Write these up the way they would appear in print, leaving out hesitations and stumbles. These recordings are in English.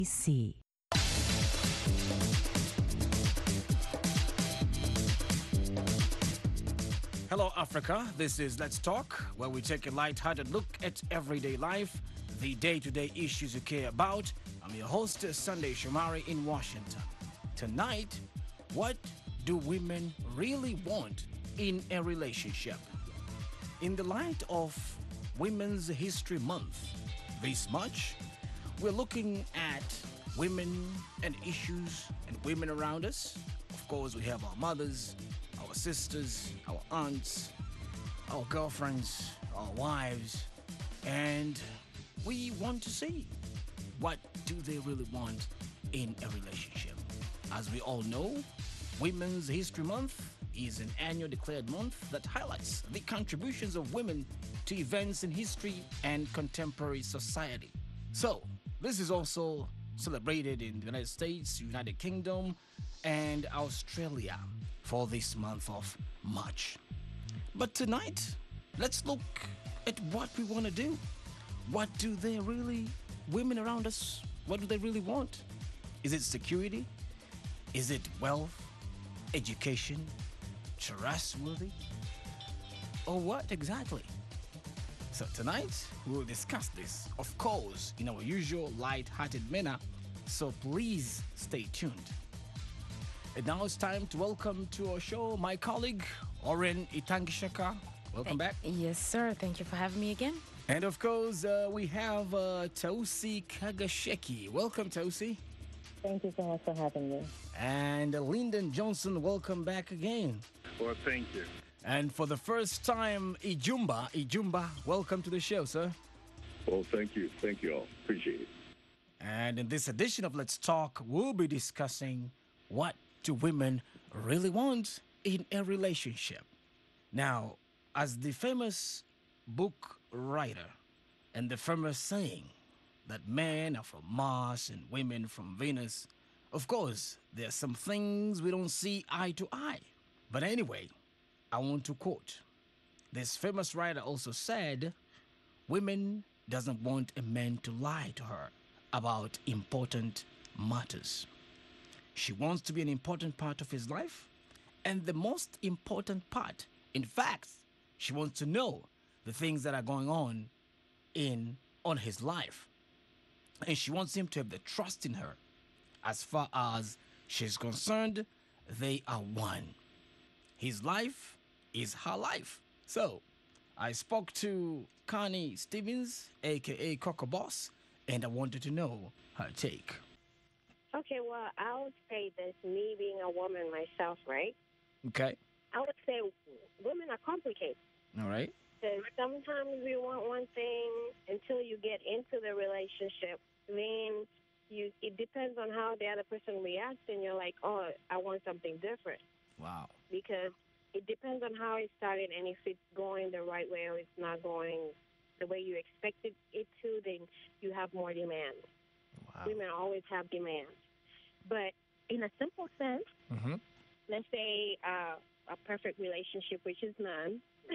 C. Hello, Africa. This is Let's Talk, where we take a light-hearted look at everyday life, the day-to-day issues you care about. I'm your host, Sunday Shomari in Washington. Tonight, what do women really want in a relationship? In the light of Women's History Month, this much, we're looking at women and issues and women around us. Of course, we have our mothers, our sisters, our aunts, our girlfriends, our wives, and we want to see what do they really want in a relationship. As we all know, Women's History Month is an annual declared month that highlights the contributions of women to events in history and contemporary society. So, this is also celebrated in the United States, United Kingdom, and Australia for this month of March. But tonight, let's look at what we want to do. What do they really, women around us, what do they really want? Is it security? Is it wealth, education, trustworthy? Or what exactly? So tonight, we'll discuss this, of course, in our usual light-hearted manner, so please stay tuned. And now it's time to welcome to our show my colleague, Oren Itangishaka. Welcome back. Yes, sir. Thank you for having me again. And of course, we have Tausi Kagasheki. Welcome, Tausi. Thank you so much for having me. And Lyndon Johnson, welcome back again. Well, thank you. And for the first time, Ijumba, welcome to the show, sir. Well, thank you. Thank you all. Appreciate it. And in this edition of Let's Talk, we'll be discussing what do women really want in a relationship. Now, as the famous book writer and the famous saying that men are from Mars and women from Venus, of course, there are some things we don't see eye to eye. But anyway, I want to quote. This famous writer also said, women doesn't want a man to lie to her about important matters. She wants to be an important part of his life, and the most important part, in fact, she wants to know the things that are going on his life. And she wants him to have the trust in her. As far as she's concerned, they are one. His life is her life. So, I spoke to Connie Stevens, aka Coco Boss, and I wanted to know her take. Okay, well, I would say this, me being a woman myself, right? Okay. I would say women are complicated. All right. Because sometimes we want one thing until you get into the relationship. Then it depends on how the other person reacts, and you're like, oh, I want something different. Wow. Because it depends on how it started, and if it's going the right way or it's not going the way you expected it to, then you have more demands. Wow. Women always have demands. But in a simple sense, let's say a perfect relationship, which is none,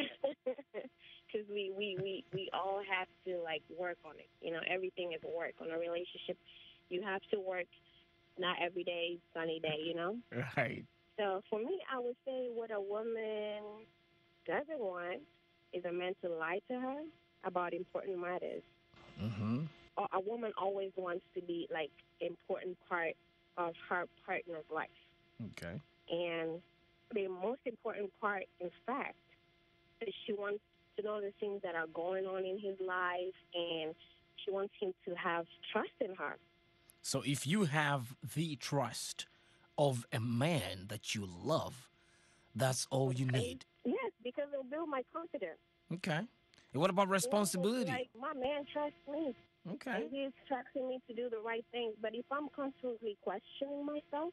because we all have to, like, work on it. You know, everything is work. On a relationship, you have to work, not every day, sunny day, you know? Right. So for me, I would say what a woman doesn't want is a man to lie to her about important matters. Or a woman always wants to be, like, important part of her partner's life. Okay. And the most important part, in fact, is she wants to know the things that are going on in his life, and she wants him to have trust in her. So if you have the trust of a man that you love, that's all you need. Yes, because it'll build my confidence. Okay. And what about responsibility? Like, my man trusts me. Okay. And he's trusting me to do the right thing. But if I'm constantly questioning myself,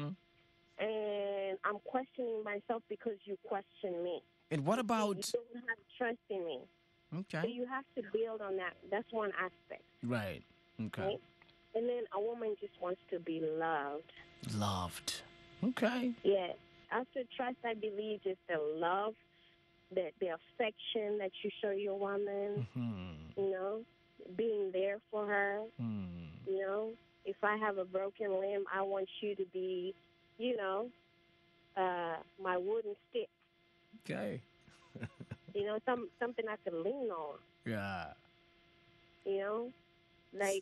and I'm questioning myself because you question me. And what about... You don't have trust in me. Okay. So you have to build on that. That's one aspect. Right. Okay. Right? And then a woman just wants to be loved. Loved. Okay. Yeah. After trust, I believe just the love, the affection that you show your woman, you know, being there for her, you know, if I have a broken limb, I want you to be, you know, my wooden stick. Okay. You know, something I can lean on. Yeah. You know, like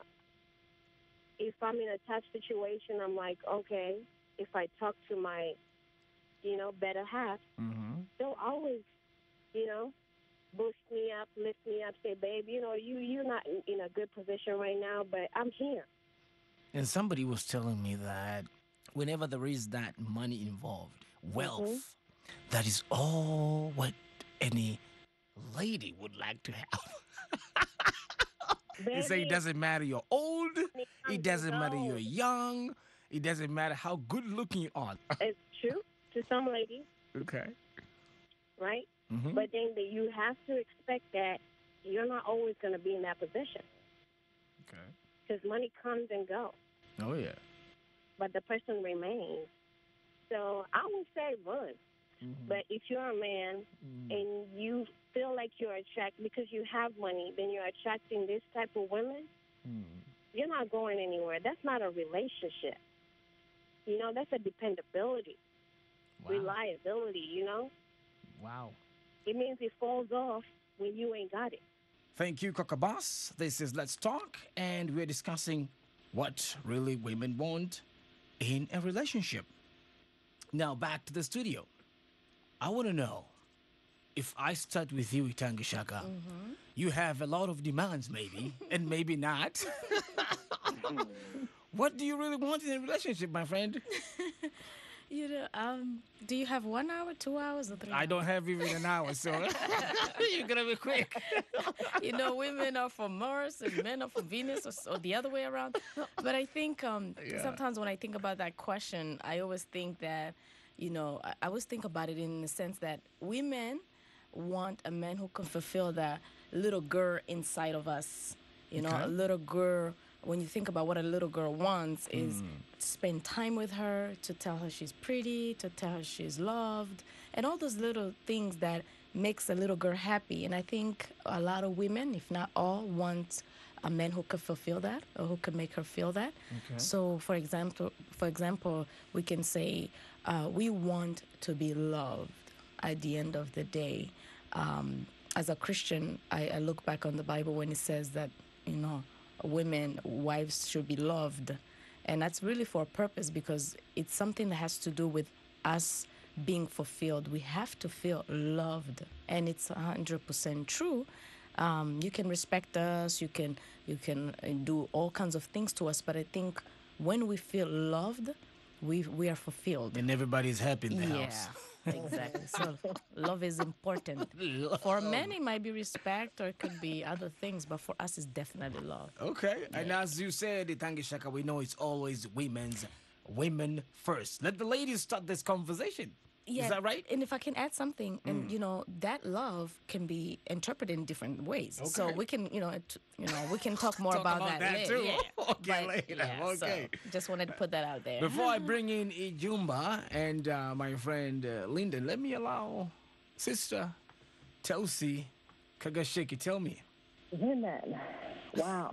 if I'm in a tough situation, I'm like, okay, if I talk to my, you know, better half, they'll always, you know, boost me up, lift me up, say, babe, you know, you're not in a good position right now, but I'm here. And somebody was telling me that whenever there is that money involved, wealth, that is all what any lady would like to have. They say it doesn't matter you're old, it doesn't matter you're young, it doesn't matter how good looking you are. It's true to some ladies. Okay. Right? But then you have to expect that you're not always going to be in that position. Okay. Because money comes and goes. Oh, yeah. But the person remains. So I would say run. But if you're a man and you feel like you're attracted because you have money, then you're attracting this type of women, you're not going anywhere. That's not a relationship. You know, that's a dependability, reliability, you know? Wow. It means it falls off when you ain't got it. Thank you, Kokabas. This is Let's Talk, and we're discussing what really women want in a relationship. Now, back to the studio. I want to know, if I start with you, Itanga Shaka, you have a lot of demands maybe, and maybe not. What do you really want in a relationship, my friend? You know, do you have 1 hour, 2 hours, or 3 hours? I don't have even an hour, so you're going to be quick. You know, women are from Mars and men are from Venus, or the other way around. But I think sometimes when I think about that question, I always think that, you know, I always think about it in the sense that women want a man who can fulfill that little girl inside of us. You know, a little girl. When you think about what a little girl wants is to spend time with her, to tell her she's pretty, to tell her she's loved, and all those little things that makes a little girl happy. And I think a lot of women, if not all, want a man who could fulfill that or who could make her feel that. Okay. So, for example, we can say we want to be loved at the end of the day. As a Christian, I look back on the Bible when it says that, you know, women, wives should be loved. And that's really for a purpose, because it's something that has to do with us being fulfilled. We have to feel loved. And it's 100% true. You can respect us, you can do all kinds of things to us, but I think when we feel loved, we are fulfilled. And everybody's happy in the house. Exactly. So love is important. For men, it might be respect, or it could be other things, but for us, it's definitely love. Okay. Yeah. And as you said, Itangi Shaka, we know it's always women first. Let the ladies start this conversation. Yeah, is that right? And if I can add something, and you know, that love can be interpreted in different ways. Okay. So we can, we can talk more about that later. Too. Yeah. Okay, later. Yeah, okay. So just wanted to put that out there. Before I bring in Ijumba and my friend Lyndon, let me allow Sister Telsi Kagashiki. Tell me. Women, wow.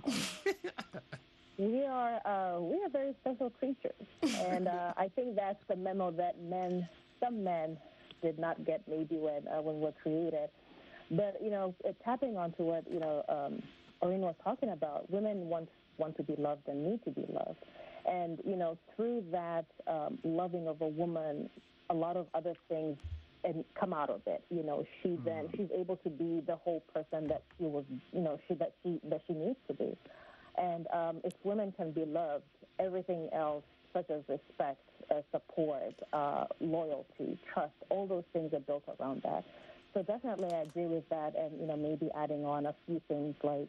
We are very special creatures, and I think that's the memo that some men did not get maybe when we're created. But tapping onto what Oreen was talking about, women want to be loved and need to be loved, and through that loving of a woman, a lot of other things and come out of it. She's able to be the whole person that she was, that she needs to be. And if women can be loved, everything else, such as respect, support, loyalty, trust, all those things are built around that. So definitely I agree with that, and, maybe adding on a few things like,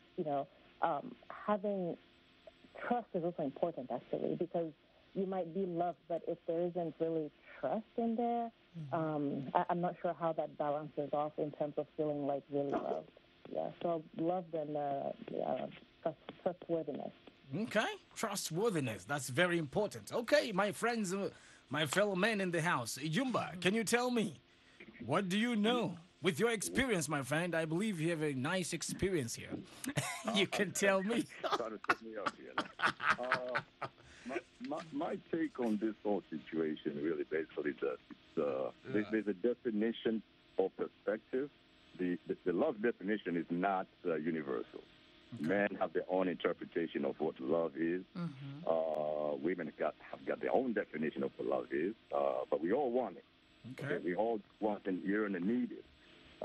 having trust is also important, actually, because you might be loved, but if there isn't really trust in there, I'm not sure how that balances off in terms of feeling like really loved. Yeah, so love and trustworthiness. Okay, trustworthiness. That's very important. Okay, my friends, my fellow men in the house. Ijumba, can you tell me, what do you know With your experience, my friend, I believe you have a nice experience here. You can tell me. Trying to set me up here. My take on this whole situation really basically there's a definition of perspective. The love definition is not universal. Okay. Men have their own interpretation of what love is. Mm-hmm. Women have got their own definition of what love is, but we all want it. Okay. We all want and yearn and need it.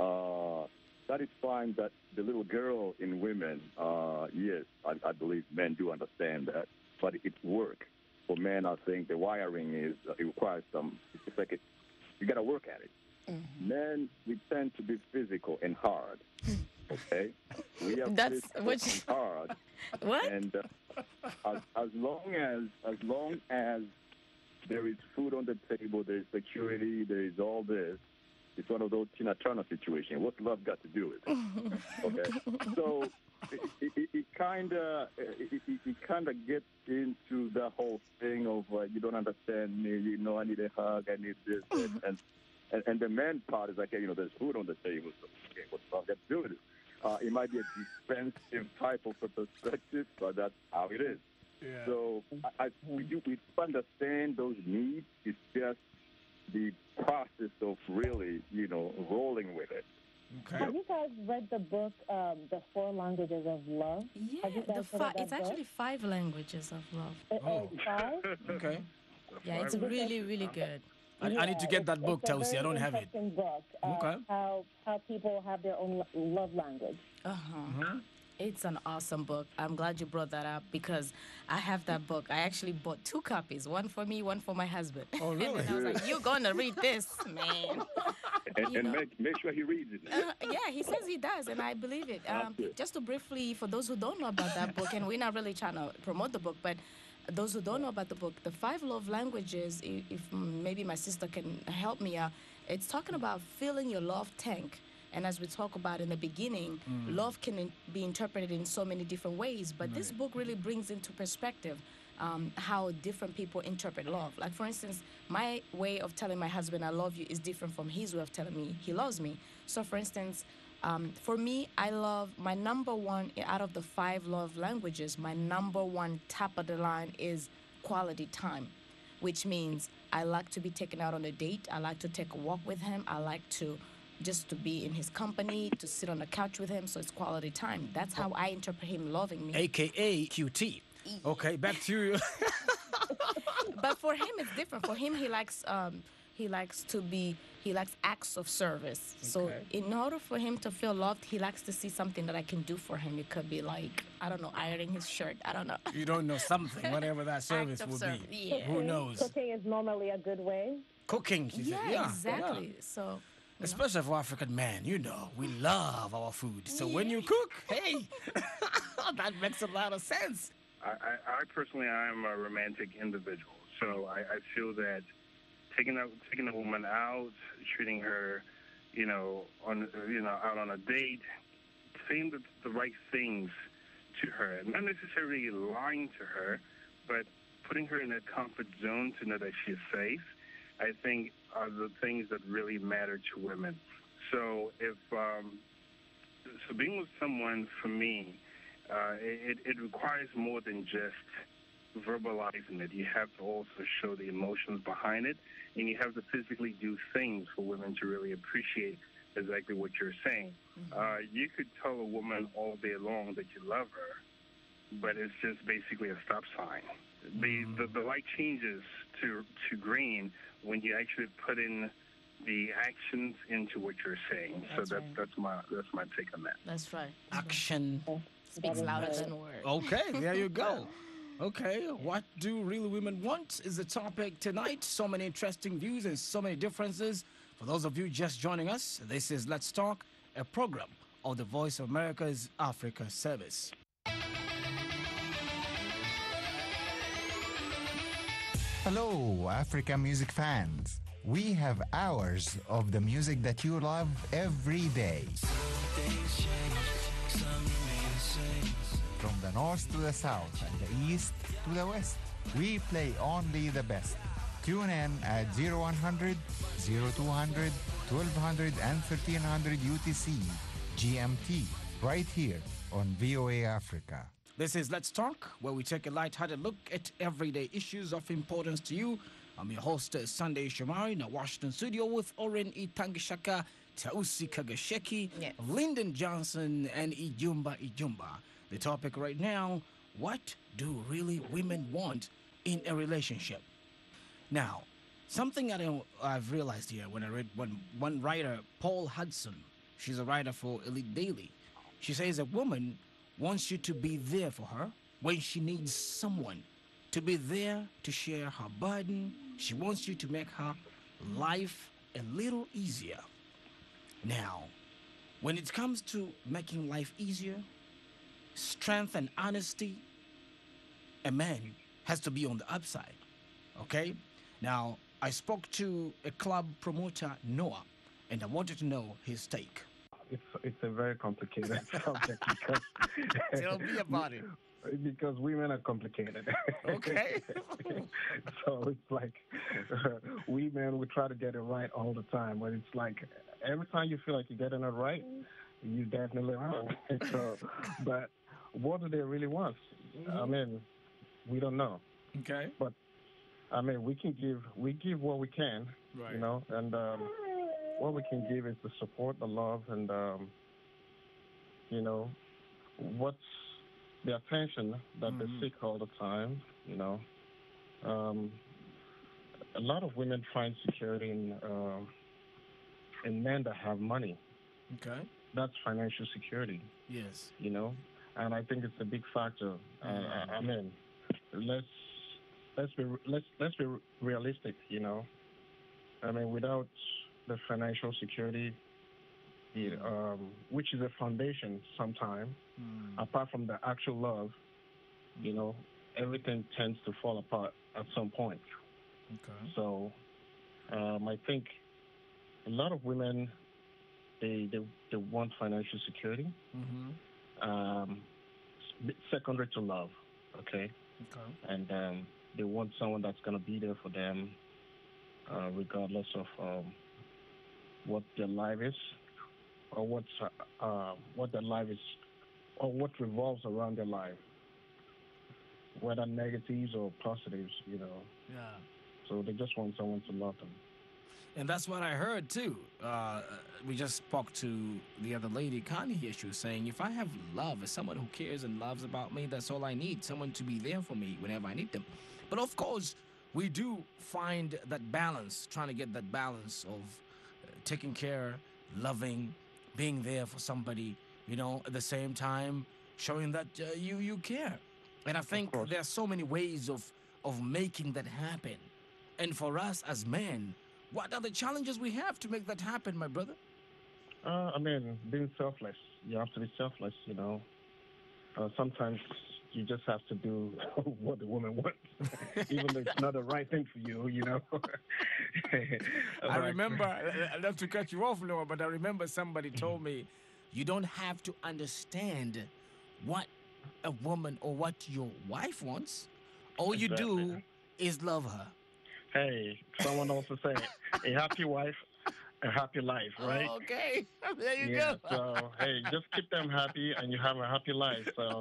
Satisfying that the little girl in women, yes, I believe men do understand that, but it's work. For men, I think the wiring is, it requires it's like you got to work at it. Mm-hmm. Men, we tend to be physical and hard, okay? We have physical and hard. What? And as long as there is food on the table, there is security, there is all this, it's one of those Tina Turner situations. What's love got to do with it? Okay, so it kind of gets into the whole thing of you don't understand me. I need a hug. I need this, and the man part is like, there's food on the table. So okay, what's love got to do with it? It might be a defensive type of a perspective, but that's how it is. Yeah. So we understand those needs. It's just the process of really, rolling with it. Okay. Have you guys read the book, The Four Languages of Love? Yeah, it's actually 5 languages of love. Oh. 5? Okay. Yeah, it's really, really good. I need to get that book, Tausi. I don't have it. Book, okay. How people have their own love language. Mm-hmm. It's an awesome book. I'm glad you brought that up because I have that book. I actually bought 2 copies, one for me, one for my husband. Oh, really? And I was like, you're going to read this, man. And make sure he reads it. Yeah, he says he does, and I believe it. Just to briefly, for those who don't know about that book, and we're not really trying to promote the book, but those who don't know about the book, the 5 love languages, if maybe my sister can help me out, it's talking about filling your love tank. And as we talk about in the beginning, love can be interpreted in so many different ways. But this book really brings into perspective how different people interpret love. Like, for instance, my way of telling my husband I love you is different from his way of telling me he loves me. So, for instance, for me, I love my number one out of the 5 love languages, my number one top of the line is quality time, which means I like to be taken out on a date. I like to take a walk with him. I like to just to be in his company, to sit on the couch with him, so it's quality time. That's how I interpret him loving me. AKA QT. Okay, back to you. But for him, it's different. For him, he likes acts of service. Okay. So in order for him to feel loved, he likes to see something that I can do for him. It could be like, I don't know, ironing his shirt. I don't know. You don't know something, whatever that service will be. Yeah. Who knows? Cooking is normally a good way. Cooking, she said. Yeah, exactly. Yeah. So... Especially for African men, we love our food. So when you cook, hey, that makes a lot of sense. I personally, I'm a romantic individual. So I feel that taking a woman out, treating her, out on a date, saying the right things to her, not necessarily lying to her, but putting her in a comfort zone to know that she's safe, I think are the things that really matter to women. So so being with someone, for me, it requires more than just verbalizing it. You have to also show the emotions behind it, and you have to physically do things for women to really appreciate exactly what you're saying. Mm-hmm. You could tell a woman all day long that you love her, but it's just basically a stop sign. The light changes to green when you actually put in the actions into what you're saying. That's my take on that. That's right. Action speaks louder than words. Okay, there you go. Okay, what do real women want is the topic tonight. So many interesting views and so many differences. For those of you just joining us, this is Let's Talk, a program of the Voice of America's Africa Service. Hello, Africa music fans. We have hours of the music that you love every day. From the north to the south and the east to the west, we play only the best. Tune in at 0100 0200 1200 and 1300 UTC, GMT, right here on VOA Africa. This is Let's Talk, where we take a light-hearted look at everyday issues of importance to you. I'm your host, Sunday Shomari, in the Washington studio with Oren Itangishaka, Tausi Kagasheki, Yes. Lyndon Johnson, and Ijumba Ijumba. The topic right now, what do really women want in a relationship? Now, something I've realized here when I read one writer, Paul Hudson, she's a writer for Elite Daily. She says a woman wants you to be there for her when she needs someone, to be there to share her burden. She wants you to make her life a little easier. Now, when it comes to making life easier, strength and honesty, a man has to be on the upside, okay? Now, I spoke to a club promoter, Noah, and I wanted to know his take. It's a very complicated subject because Tell me about it. Because women are complicated. Okay. So it's like women, we try to get it right all the time, but it's like every time you feel like you're getting it right, you definitely wrong. So, but what do they really want? I mean, we don't know. Okay. But I mean, we give what we can, Right. you know, and what we can give is the support, the love, and you know, what's the attention that they seek all the time. You know, a lot of women find security in men that have money. Okay. That's financial security. Yes. You know, and I think it's a big factor. I mean, let's be realistic. You know, I mean, without the financial security, which is a foundation sometimes, apart from the actual love, you know, everything tends to fall apart at some point. Okay. So I think a lot of women, they want financial security, secondary to love, okay? Okay. And they want someone that's going to be there for them regardless of what their life is, or what their life is, or what revolves around their life, whether negatives or positives, you know. Yeah. So they just want someone to love them. And that's what I heard too. We just spoke to the other lady, Connie here. She was saying, if I have love, as someone who cares and loves about me, that's all I need. Someone to be there for me whenever I need them. But of course, we do find that balance, trying to get that balance of taking care, loving, being there for somebody, you know, at the same time, showing that you care. And I think there are so many ways of making that happen. And for us as men, what are the challenges we have to make that happen, my brother? I mean, being selfless. You have to be selfless, you know. Sometimes you just have to do what the woman wants, even though it's not the right thing for you, you know. I remember, not to cut you off, Noah, but I remember somebody told me, you don't have to understand what a woman or what your wife wants. All you do is love her. Hey, someone also say, a happy wife, a happy life, right? Okay, there you Yeah, go. so, hey, just keep them happy and you have a happy life, so,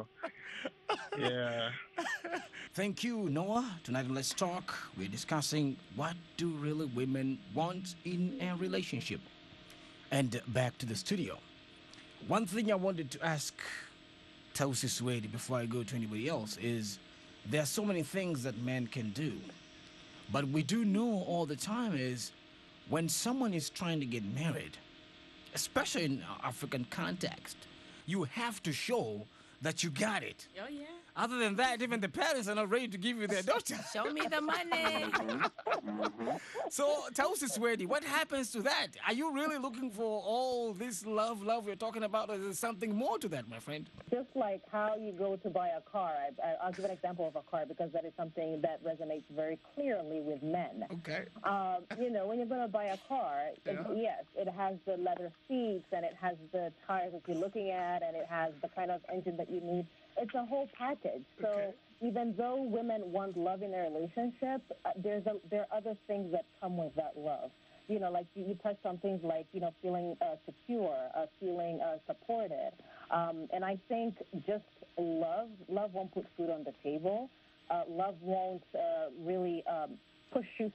yeah. Thank you, Noah. Tonight on Let's Talk, we're discussing what do really women want in a relationship. And back to the studio. One thing I wanted to ask Tausi Swedi before I go to anybody else is there are so many things that men can do. But we do know all the time is when someone is trying to get married, especially in African context, you have to show that you got it. Oh, yeah. Other than that, even the parents are not ready to give you their daughter. Show me the money. So, Tausi Swedi, what happens to that? Are you really looking for all this love we're talking about, or is there something more to that, my friend? Just like how you go to buy a car. I'll give an example of a car because that is something that resonates very clearly with men. Okay. You know, when you're going to buy a car, yes, it has the leather seats and it has the tires that you're looking at and it has the kind of engine that you need. It's a whole package. So even though women want love in a relationship, there are other things that come with that love. like you touched on things like, feeling secure, feeling supported. And I think just love won't put food on the table. Love won't really push you.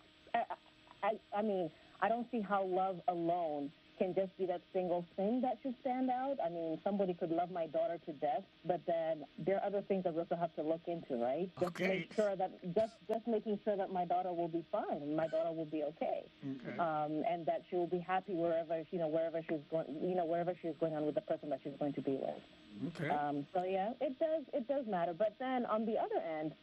I mean, I don't see how love alone can just be that single thing that should stand out. I mean, somebody could love my daughter to death, but then there are other things that we also have to look into, right? Just make sure that just making sure that my daughter will be fine and my daughter will be okay, and that she will be happy wherever she's going, wherever she's going on with the person that she's going to be with. Okay. So yeah, it does matter. But then on the other end,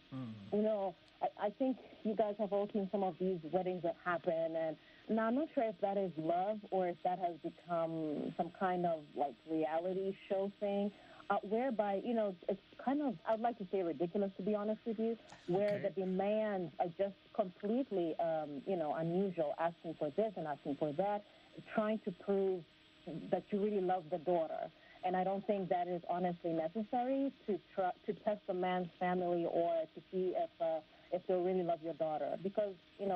I think you guys have all seen some of these weddings that happen, and now I'm not sure if that is love or if that has become some kind of like reality show thing, whereby, it's kind of, I'd like to say ridiculous, to be honest with you, where the demands are just completely, unusual, asking for this and asking for that, trying to prove that you really love the daughter. And I don't think that is honestly necessary to test a man's family or to see if they'll really love your daughter, because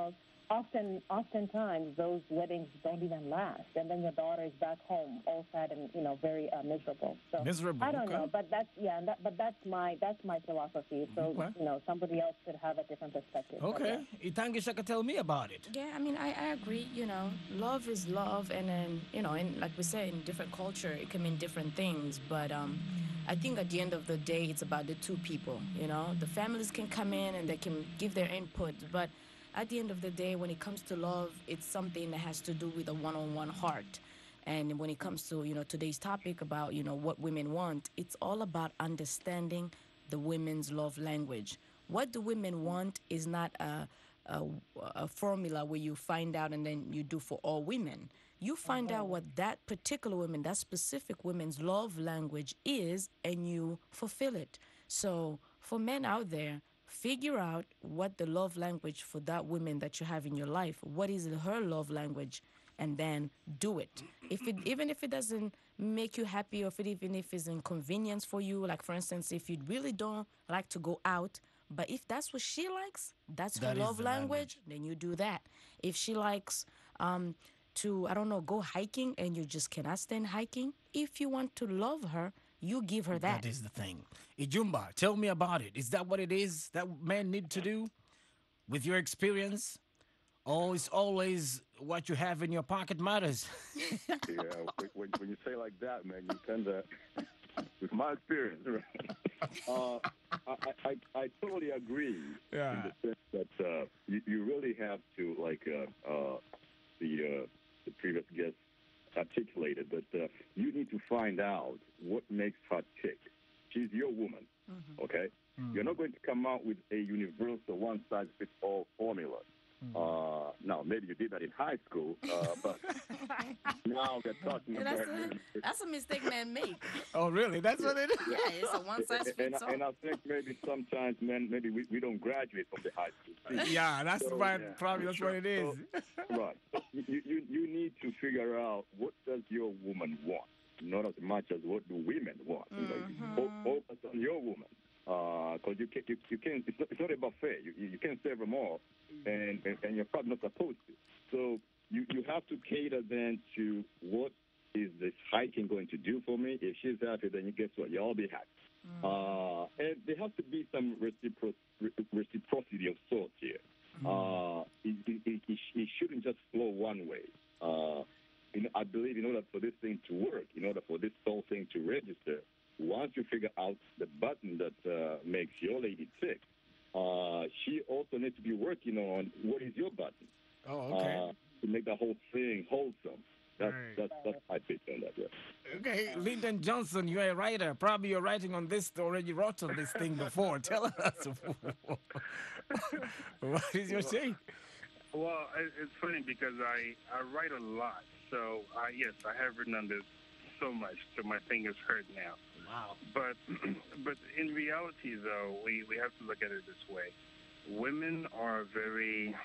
oftentimes those weddings don't even last, and then your daughter is back home all sad and very miserable. So miserable. I don't know, but that's my philosophy. So somebody else could have a different perspective. Okay, Itangisha can tell me about it. Yeah, I mean, I agree. Love is love, and then and like we said, in different culture, it can mean different things. But I think at the end of the day, it's about the two people. The families can come in and they can give their input, but at the end of the day, when it comes to love, it's something that has to do with a one-on-one heart. And when it comes to, today's topic about, what women want, it's all about understanding the women's love language. What the women want is not a formula where you find out and then you do for all women. You find out what that particular woman, that specific woman's love language is, and you fulfill it. So for men out there, figure out what the love language for that woman that you have in your life, what is her love language, and then do it. Even if it doesn't make you happy, or even if it's inconvenience for you, like for instance, if you really don't like to go out, but if that's what she likes, that's her love language, then you do that. If she likes to, go hiking and you just cannot stand hiking, if you want to love her, you give her that. That is the thing. Ijumba, tell me about it. Is that what it is that men need to do with your experience? Or it's always what you have in your pocket matters? Yeah, when you say like that, man, you tend to, with my experience, right? I totally agree in the sense that you really have to, like the previous guest articulated, that you need to find out what makes her tick. She's your woman, okay? You're not going to come out with a universal one-size-fits-all formula. Now, maybe you did that in high school, but now we're talking about... That's a mistake men make. Oh, really? That's what it is? Yeah, it's a one-size-fits-all. And I think maybe sometimes, men, maybe we don't graduate from the high school. Yeah, that's probably that's what it is. So, right. So you need to figure out, what does your woman want? Not as much as what do women want. Focus on your woman. Because you can't, it's not a buffet. You can't serve them all, and you're probably not supposed to. So you have to cater then to, what is this hiking going to do for me? If she's happy, then guess what? You'll all be happy. And there has to be some reciprocity of sorts here. It shouldn't just flow one way. I believe in order for this thing to work, in order for this whole thing to register, once you figure out the button that makes your lady tick, she also needs to be working on, what is your button? Oh, okay. To make the whole thing wholesome. That's my pitch on that. Yeah. Okay, Lyndon Johnson, you're a writer. Probably you're writing on this, already wrote on this thing before. Tell us, what is your take? Well, it's funny because I write a lot. So, yes, I have written on this so much, so my fingers hurt now. Wow. But in reality, though, we have to look at it this way. Women are very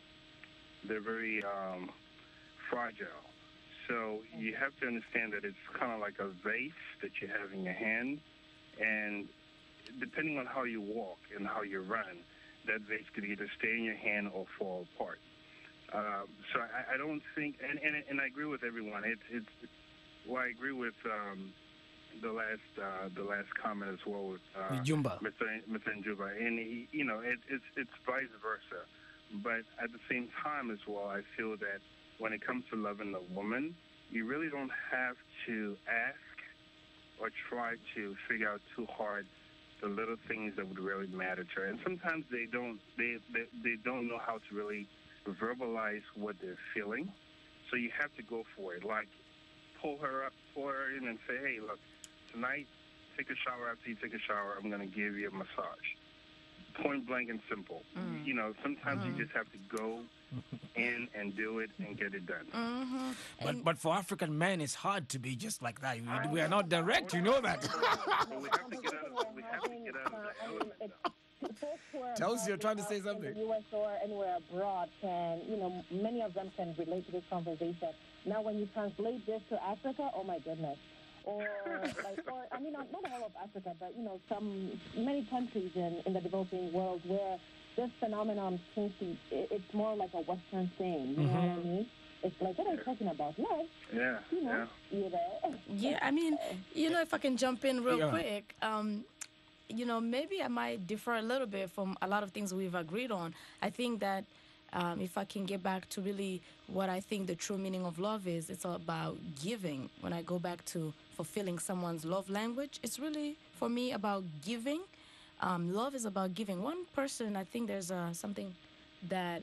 fragile. So you have to understand that it's kind of like a vase that you have in your hand, and depending on how you walk and how you run, that vase could either stay in your hand or fall apart. So I don't think, and I agree with everyone. Well, I agree with the last comment as well with Jumba. Mr. Njuba, and it's vice versa. But at the same time as well, I feel that when it comes to loving a woman, you really don't have to ask or try to figure out too hard the little things that would really matter to her. And sometimes they don't know how to really verbalize what they're feeling. So you have to go for it. Like pull her in and say, hey, look, tonight, take a shower. After you take a shower, I'm going to give you a massage. Point blank and simple. Sometimes you just have to go in and do it and get it done. But for African men, it's hard to be just like that. We are not direct, you know that. But we have to get out of that. Chelsea, you're trying to say something. In the U.S. or anywhere abroad can, many of them can relate to this conversation. Now, when you translate this to Africa, oh my goodness. Not all of Africa, but many countries in the developing world where this phenomenon seems to, it's more like a Western thing. You know what I mean? It's like, what are you talking about? Love. Yeah. Yeah, I mean, if I can jump in real quick, maybe I might differ a little bit from a lot of things we've agreed on. I think that if I can get back to really what I think the true meaning of love is, it's all about giving. When I go back to fulfilling someone's love language, it's really, for me, about giving. Love is about giving. One person, I think there's something that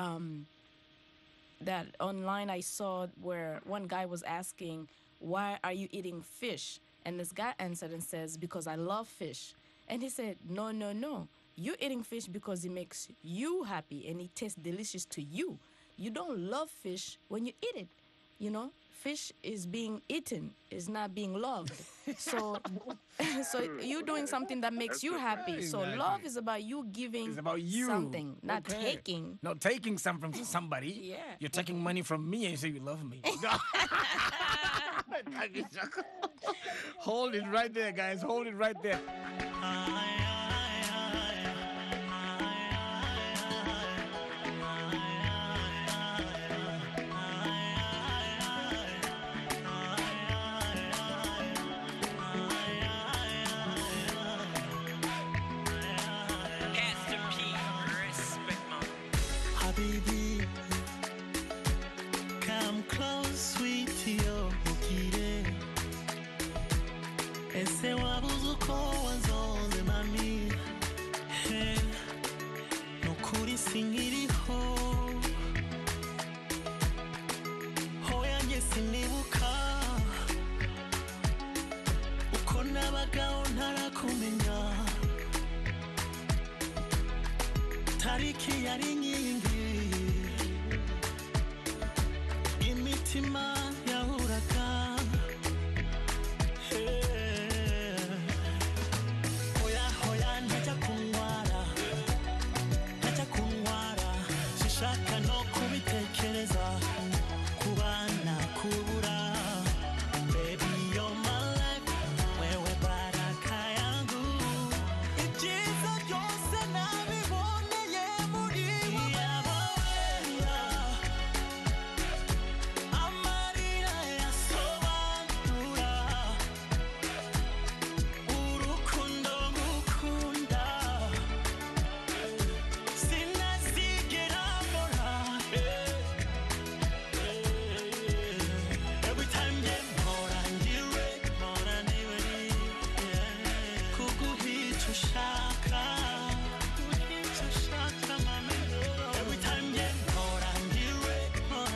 that online I saw where one guy was asking, why are you eating fish? And this guy answered and says, because I love fish. And he said, no. You're eating fish because it makes you happy and it tastes delicious to you. You don't love fish when you eat it. Fish is being eaten, is not being loved. So you're doing something that makes you happy. Exactly. So love is about you giving something, not taking. Not taking something from somebody. Yeah. You're taking money from me and you say you love me. Hold it right there, guys. Hold it right there. Habibi, come close, sweetie, oh, ukire. Ese wabuzuko wanzonze mami. Hey, nukuri singiriho. Hoya nge sinibuka. Uko nabagaho ntarakumenya. Tariki yari nyingi. Imitima yahuraga. Hoya ntajya kunyara sishaka no kubitekereza kubana kubura. Baby, you're my life, wewe baraka yangu. Ibyiza byose nabiboneye muri wowe. Amarira yasobanura urukundo ngukunda. Sinazigera mbora. Every time mpora ndiwe kuguhica ushaka mami. Every time mpora ndiwe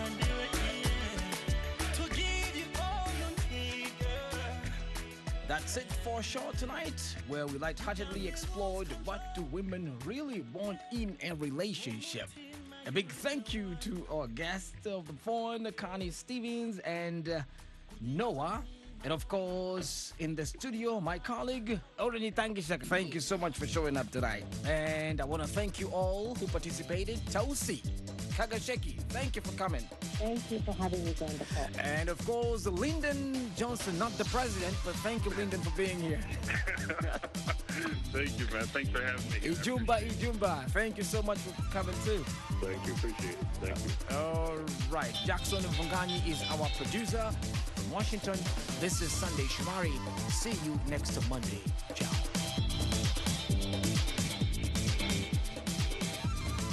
to give you all you need, girl. That's it for sure tonight, where we lightheartedly explored what do women really want in a relationship. A big thank you to our guest of the phone, Connie Stevens and Noah. And of course, in the studio, my colleague, Orani Tangishak. Thank you so much for showing up tonight. And I want to thank you all who participated. Chelsea, Kagasheki, thank you for coming. Thank you for having me join the call. And of course, Lyndon Johnson, not the president, but thank you, Lyndon, for being here. Thank you, man. Thanks for having me. Ijumba, thank you so much for coming too. Thank you. Appreciate it. Thank you. All right. Jackson Mvungani is our producer from Washington. This is Sunday Shomari. See you next Monday. Ciao.